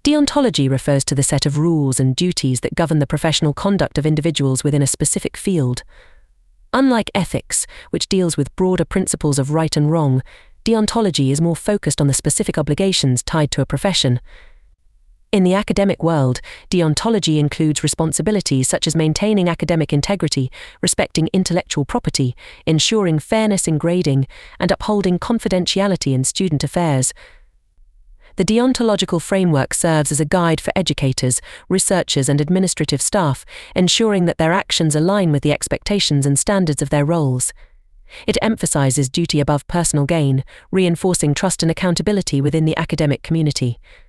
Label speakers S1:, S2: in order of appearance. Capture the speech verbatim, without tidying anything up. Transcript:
S1: Deontology refers to the set of rules and duties that govern the professional conduct of individuals within a specific field. Unlike ethics, which deals with broader principles of right and wrong, deontology is more focused on the specific obligations tied to a profession. In the academic world, deontology includes responsibilities such as maintaining academic integrity, respecting intellectual property, ensuring fairness in grading, and upholding confidentiality in student affairs. The deontological framework serves as a guide for educators, researchers, and administrative staff, ensuring that their actions align with the expectations and standards of their roles. It emphasizes duty above personal gain, reinforcing trust and accountability within the academic community.